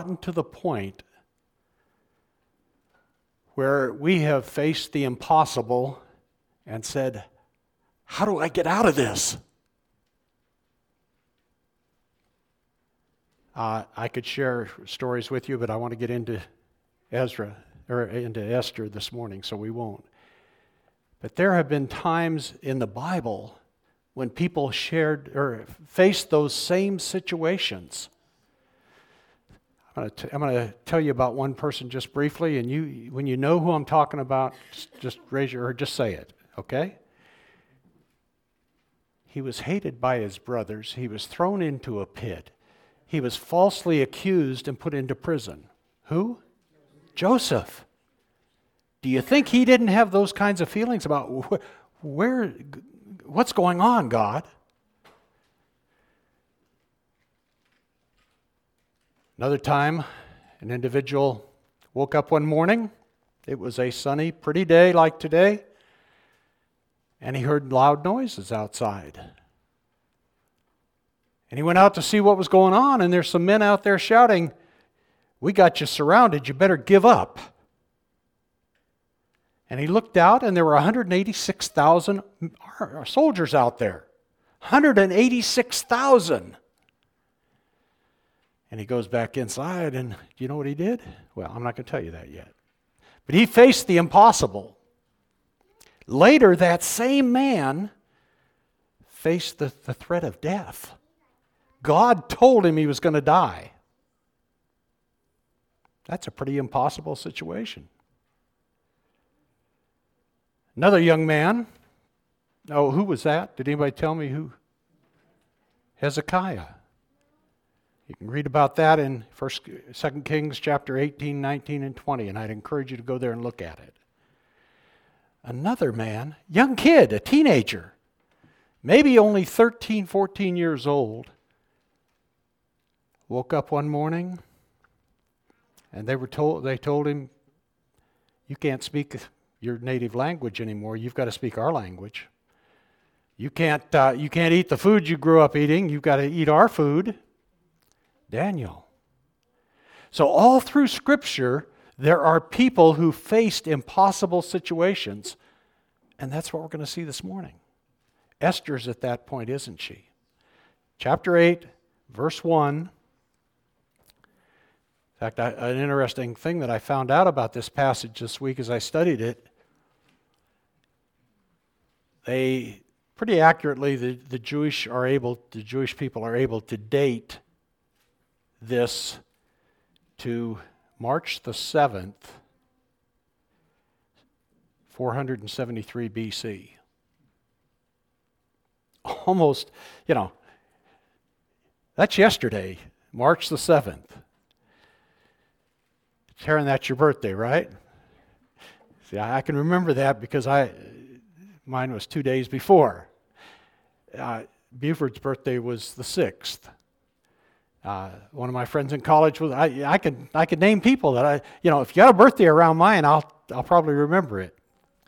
gotten to the point where we have faced the impossible and said, how do I get out of this? I could share stories with you, but I want to get into Esther this morning, so we won't. But there have been times in the Bible when people shared or faced those same situations. I'm going to tell you about one person just briefly, and when you know who I'm talking about, just raise your, or just say it, okay? He was hated by his brothers. He was thrown into a pit. He was falsely accused and put into prison. Who? Joseph. Do you think he didn't have those kinds of feelings about what's going on, God? Another time, an individual woke up one morning. It was a sunny, pretty day like today, and he heard loud noises outside. And he went out to see what was going on, and there's some men out there shouting, "We got you surrounded, you better give up." And he looked out, and there were 186,000 soldiers out there. 186,000. And he goes back inside, and do you know what he did? Well, I'm not going to tell you that yet. But he faced the impossible. Later, that same man faced the threat of death. God told him he was going to die. That's a pretty impossible situation. Another young man. Oh, who was that? Did anybody tell me who? Hezekiah. You can read about that in 2 Kings chapter 18, 19, and 20, and I'd encourage you to go there and look at it. Another man, young kid, a teenager, maybe only 13, 14 years old, woke up one morning, and they told him, "You can't speak your native language anymore. You've got to speak our language. You can't eat the food you grew up eating. You've got to eat our food." Daniel. So all through Scripture, there are people who faced impossible situations, and that's what we're going to see this morning. Esther's at that point, isn't she? Chapter 8, verse 1. In fact, an interesting thing that I found out about this passage this week as I studied it, they pretty accurately, the Jewish people are able to date this to March the 7th, 473 BC. Almost, that's yesterday, March the 7th. Sharon, that's your birthday, right? See, I can remember that because mine was 2 days before. Buford's birthday was the 6th. One of my friends in college was. I could name people that if you got a birthday around mine, I'll probably remember it.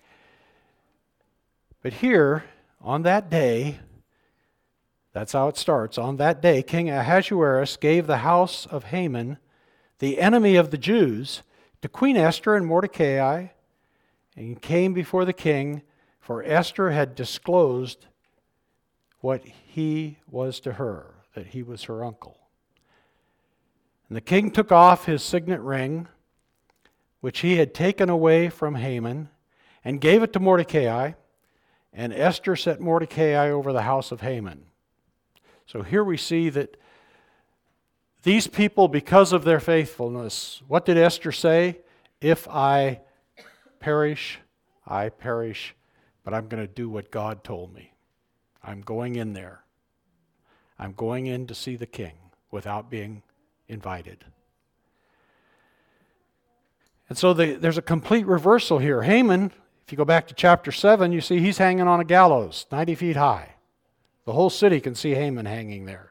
But here, on that day, that's how it starts. On that day, King Ahasuerus gave the house of Haman, the enemy of the Jews, to Queen Esther and Mordecai, and came before the king, for Esther had disclosed what he was to her, that he was her uncle. And the king took off his signet ring, which he had taken away from Haman, and gave it to Mordecai, and Esther set Mordecai over the house of Haman. So here we see that these people, because of their faithfulness, what did Esther say? If I perish, I perish, but I'm going to do what God told me. I'm going in there. I'm going in to see the king without being invited. And so there's a complete reversal here. Haman, if you go back to chapter 7, you see he's hanging on a gallows 90 feet high. The whole city can see Haman hanging there.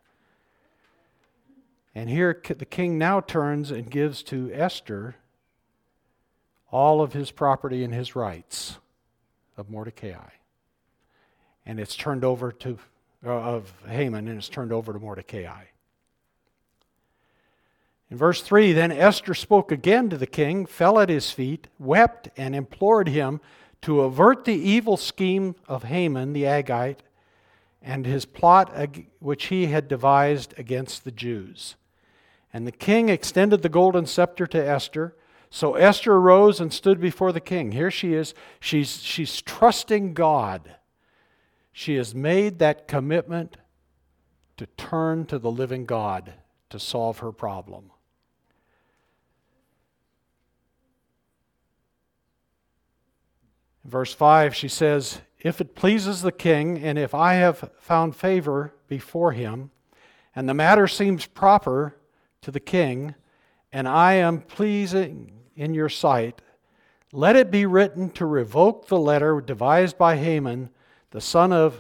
And here the king now turns and gives to Esther all of his property and his rights of Mordecai. And it's turned over to, of Haman, and it's turned over to Mordecai. In verse 3, then Esther spoke again to the king, fell at his feet, wept, and implored him to avert the evil scheme of Haman the Agagite and his plot which he had devised against the Jews. And the king extended the golden scepter to Esther. So Esther arose and stood before the king. Here she is. She's trusting God. She has made that commitment to turn to the living God to solve her problem. In verse 5, she says, if it pleases the king, and if I have found favor before him, and the matter seems proper to the king, and I am pleasing in your sight, let it be written to revoke the letter devised by Haman, the son of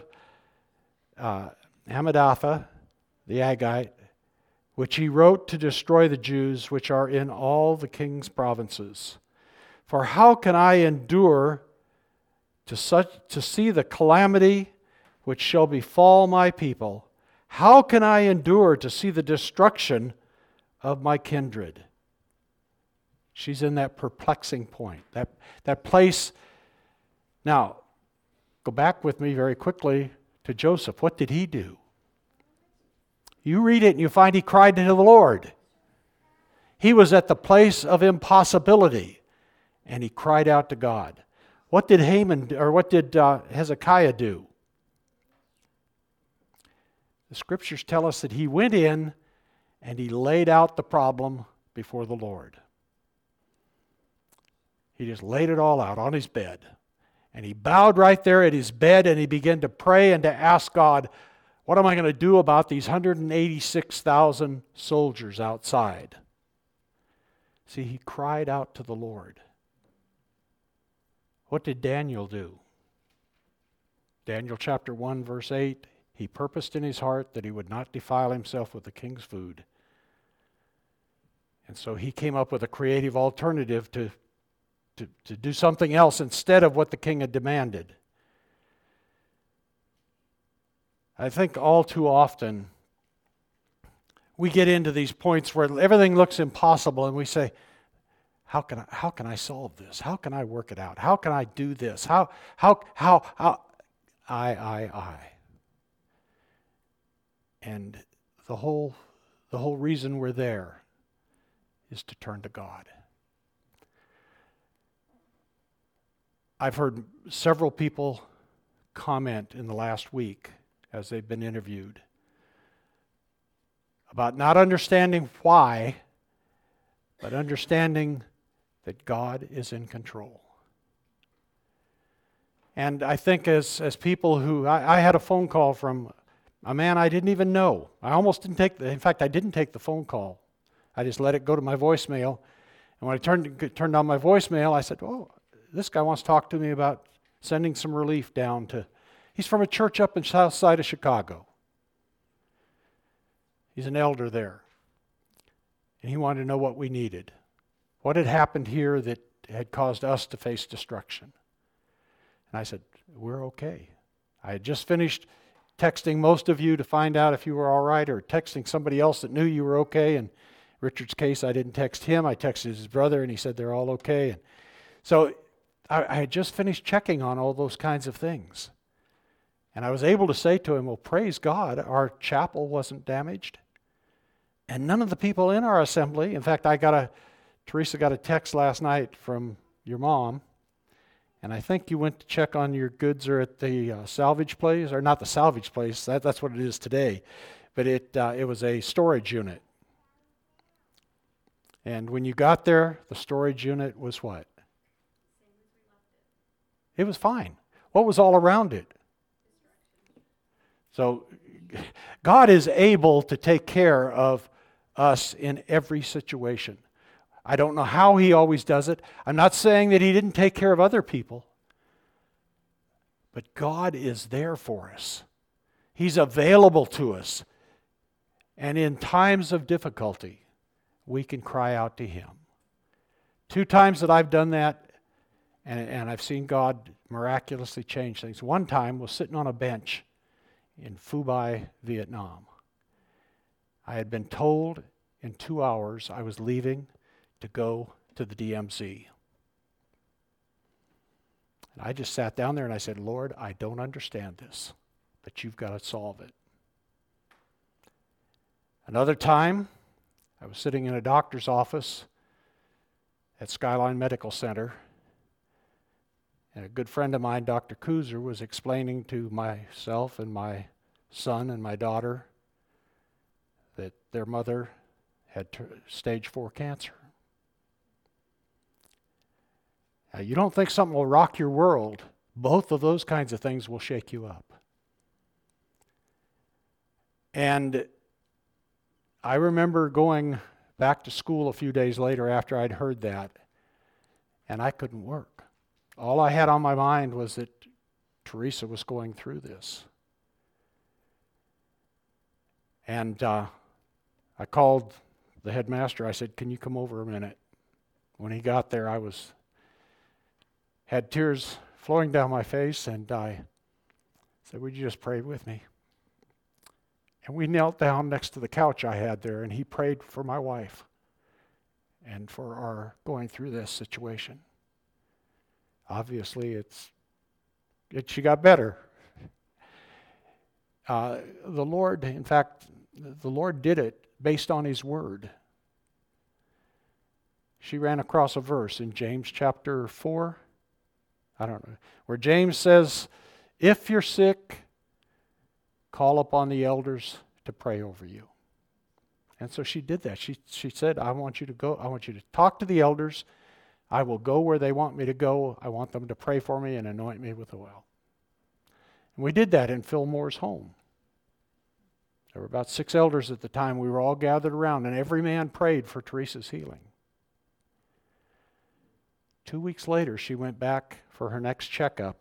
Hammedatha, the Agagite, which he wrote to destroy the Jews which are in all the king's provinces. For how can I endure to see the calamity which shall befall my people? How can I endure to see the destruction of my kindred? She's in that perplexing point, that place. Now, go back with me very quickly to Joseph. What did he do? You read it and you find he cried to the Lord. He was at the place of impossibility, and he cried out to God. What did Hezekiah do? The scriptures tell us that he went in and he laid out the problem before the Lord. He just laid it all out on his bed. And he bowed right there at his bed and he began to pray and to ask God, what am I going to do about these 186,000 soldiers outside? See, he cried out to the Lord. What did Daniel do? Daniel chapter 1, verse 8, he purposed in his heart that he would not defile himself with the king's food. And so he came up with a creative alternative to do something else instead of what the king had demanded. I think all too often we get into these points where everything looks impossible and we say, how can I solve this? How can I work it out? How can I do this? I. And the whole reason we're there is to turn to God. I've heard several people comment in the last week as they've been interviewed about not understanding why, but understanding that God is in control. And I think as people who, I had a phone call from a man I didn't even know. I almost didn't take I didn't take the phone call. I just let it go to my voicemail. And when I turned on my voicemail, I said, oh, this guy wants to talk to me about sending some relief down to, he's from a church up in the south side of Chicago. He's an elder there. And he wanted to know what we needed. What had happened here that had caused us to face destruction? And I said, we're okay. I had just finished texting most of you to find out if you were all right, or texting somebody else that knew you were okay. In Richard's case, I didn't text him. I texted his brother, and he said they're all okay. And so I had just finished checking on all those kinds of things. And I was able to say to him, well, praise God, our chapel wasn't damaged. And none of the people in our assembly, in fact, Teresa got a text last night from your mom, and I think you went to check on your goods or at the salvage place, or not the salvage place, that's what it is today, but it was a storage unit. And when you got there, the storage unit was what? It was fine. What was all around it? So God is able to take care of us in every situation. I don't know how He always does it. I'm not saying that He didn't take care of other people. But God is there for us. He's available to us. And in times of difficulty, we can cry out to Him. 2 times that I've done that, and I've seen God miraculously change things. One time was sitting on a bench in Phu Bai, Vietnam. I had been told in 2 hours, I was leaving to go to the DMZ. And I just sat down there and I said, Lord, I don't understand this, but you've got to solve it. Another time, I was sitting in a doctor's office at Skyline Medical Center, and a good friend of mine, Dr. Kuzer, was explaining to myself and my son and my daughter that their mother had stage 4 cancer. Now, you don't think something will rock your world, both of those kinds of things will shake you up. And I remember going back to school a few days later after I'd heard that, and I couldn't work. All I had on my mind was that Teresa was going through this. And I called the headmaster. I said, can you come over a minute? When he got there, I had tears flowing down my face, and I said, would you just pray with me? And we knelt down next to the couch I had there, and he prayed for my wife and for our going through this situation. Obviously, she got better. The Lord did it based on His Word. She ran across a verse in James chapter 4, where James says, if you're sick, call upon the elders to pray over you. And so she did that. She said, I want you to go. I want you to talk to the elders. I will go where they want me to go. I want them to pray for me and anoint me with oil. And we did that in Phil Moore's home. There were about 6 elders at the time. We were all gathered around, and every man prayed for Teresa's healing. 2 weeks later, she went back for her next checkup.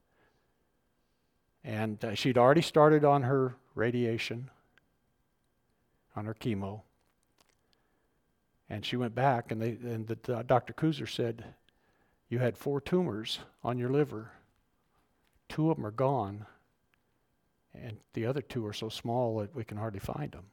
And she'd already started on her radiation, on her chemo. And she went back, and Dr. Kuzer said, you had 4 tumors on your liver. 2 of them are gone, and the other 2 are so small that we can hardly find them.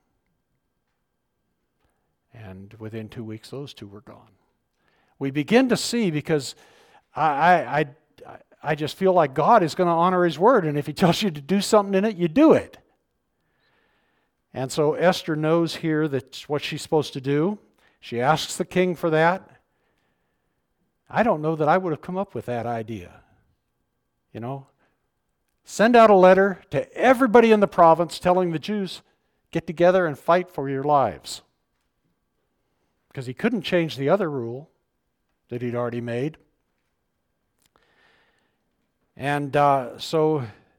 And within 2 weeks, those 2 were gone. We begin to see, because I just feel like God is going to honor His Word, and if He tells you to do something in it, you do it. And so Esther knows here that's what she's supposed to do. She asks the king for that. I don't know that I would have come up with that idea. Send out a letter to everybody in the province telling the Jews, get together and fight for your lives. Because he couldn't change the other rule that he'd already made. And so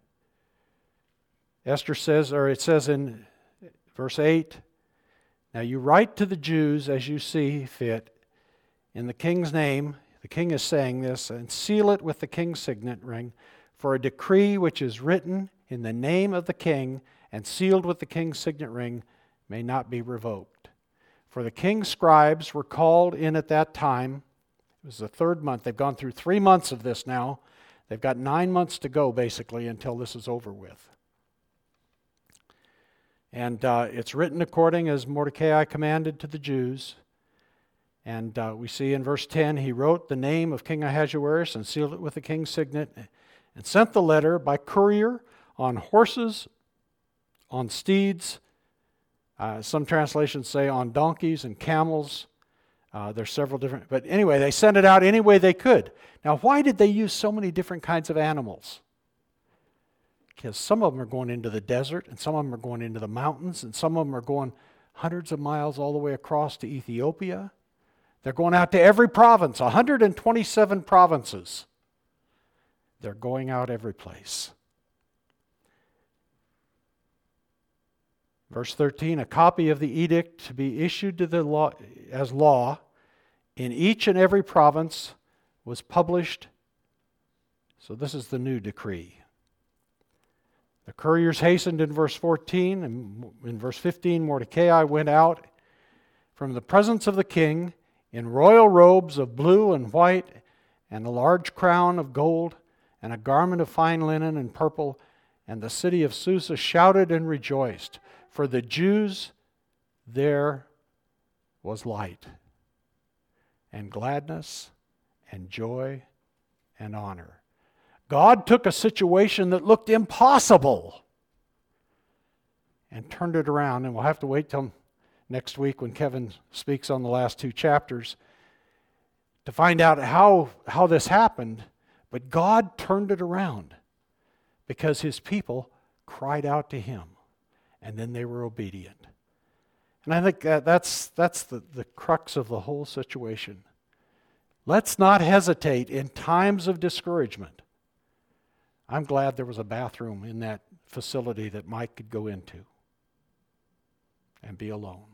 Esther says, or it says in verse 8, now you write to the Jews as you see fit in the king's name. The king is saying this, and seal it with the king's signet ring, for a decree which is written in the name of the king and sealed with the king's signet ring may not be revoked. For the king's scribes were called in at that time. It was the 3rd month. They've gone through 3 months of this now. They've got 9 months to go, basically, until this is over with. And it's written according as Mordecai commanded to the Jews. And we see in verse 10, he wrote the name of King Ahasuerus and sealed it with the king's signet and sent the letter by courier on horses, on steeds. Some translations say on donkeys and camels. There's several different, but anyway, they sent it out any way they could. Now, why did they use so many different kinds of animals? Because some of them are going into the desert, and some of them are going into the mountains, and some of them are going hundreds of miles all the way across to Ethiopia. They're going out to every province, 127 provinces. They're going out every place. Verse 13, a copy of the edict to be issued to the law as law in each and every province was published. So this is the new decree. The couriers hastened in verse 14, and in verse 15, Mordecai went out from the presence of the king in royal robes of blue and white, and a large crown of gold, and a garment of fine linen and purple, and the city of Susa shouted and rejoiced, for the Jews there was light and gladness and joy and honor. God took a situation that looked impossible and turned it around. And we'll have to wait till next week when Kevin speaks on the last 2 chapters to find out how this happened. But God turned it around because His people cried out to Him, and then they were obedient. And I think that's the crux of the whole situation. Let's not hesitate in times of discouragement. I'm glad there was a bathroom in that facility that Mike could go into and be alone.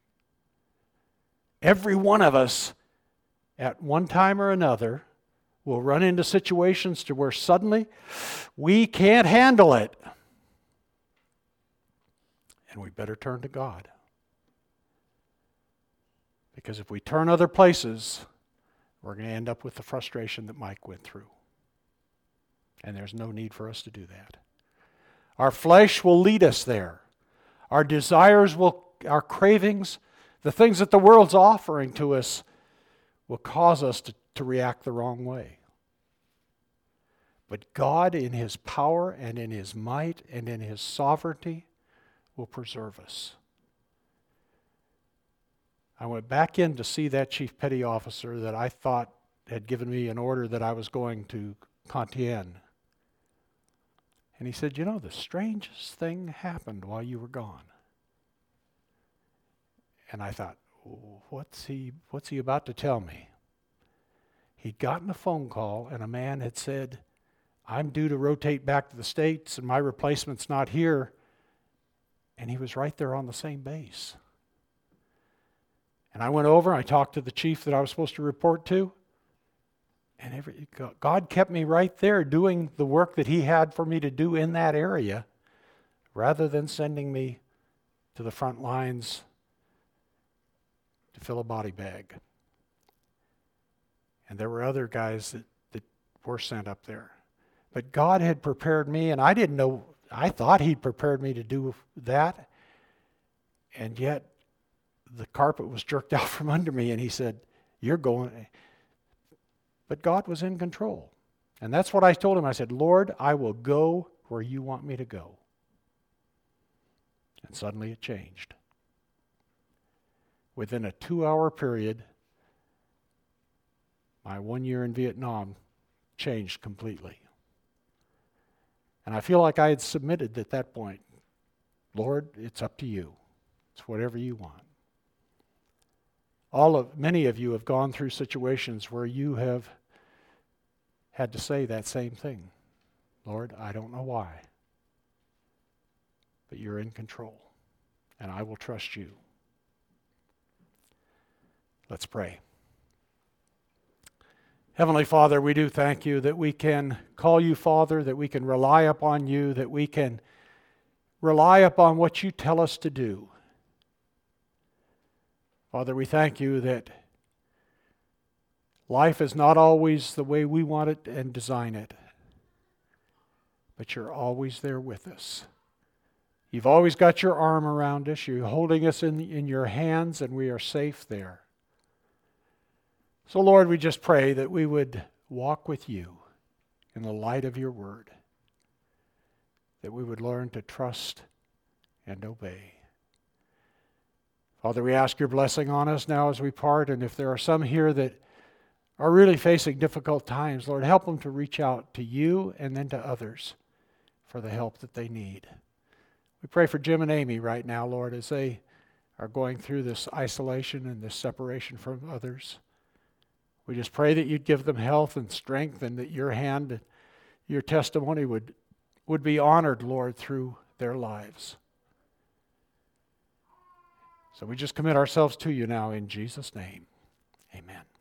Every one of us, at one time or another, will run into situations to where suddenly we can't handle it. And we better turn to God. Because if we turn other places, we're going to end up with the frustration that Mike went through. And there's no need for us to do that. Our flesh will lead us there. Our desires our cravings, the things that the world's offering to us will cause us to react the wrong way. But God, in His power and in His might and in His sovereignty, will preserve us. I went back in to see that chief petty officer that I thought had given me an order that I was going to Compiègne. And he said, the strangest thing happened while you were gone. And I thought, what's he about to tell me? He'd gotten a phone call and a man had said, I'm due to rotate back to the States and my replacement's not here. And he was right there on the same base. And I went over and I talked to the chief that I was supposed to report to. And God kept me right there doing the work that He had for me to do in that area, rather than sending me to the front lines to fill a body bag. And there were other guys that were sent up there. But God had prepared me, and I didn't know, I thought He'd prepared me to do that. And yet, the carpet was jerked out from under me, and He said, you're going. But God was in control. And that's what I told Him. I said, Lord, I will go where You want me to go. And suddenly it changed. Within a 2-hour period, my 1 year in Vietnam changed completely. And I feel like I had submitted at that point. Lord, it's up to You. It's whatever You want. Many of you have gone through situations where you have had to say that same thing. Lord, I don't know why, but You're in control, and I will trust You. Let's pray. Heavenly Father, we do thank You that we can call You Father, that we can rely upon You, that we can rely upon what You tell us to do. Father, we thank You that life is not always the way we want it and design it, but You're always there with us. You've always got Your arm around us. You're holding us in Your hands, and we are safe there. So, Lord, we just pray that we would walk with You in the light of Your word, that we would learn to trust and obey. Father, we ask Your blessing on us now as we part, and if there are some here that are really facing difficult times, Lord, help them to reach out to You and then to others for the help that they need. We pray for Jim and Amy right now, Lord, as they are going through this isolation and this separation from others. We just pray that You'd give them health and strength, and that Your hand, Your testimony would be honored, Lord, through their lives. So we just commit ourselves to You now in Jesus' name. Amen.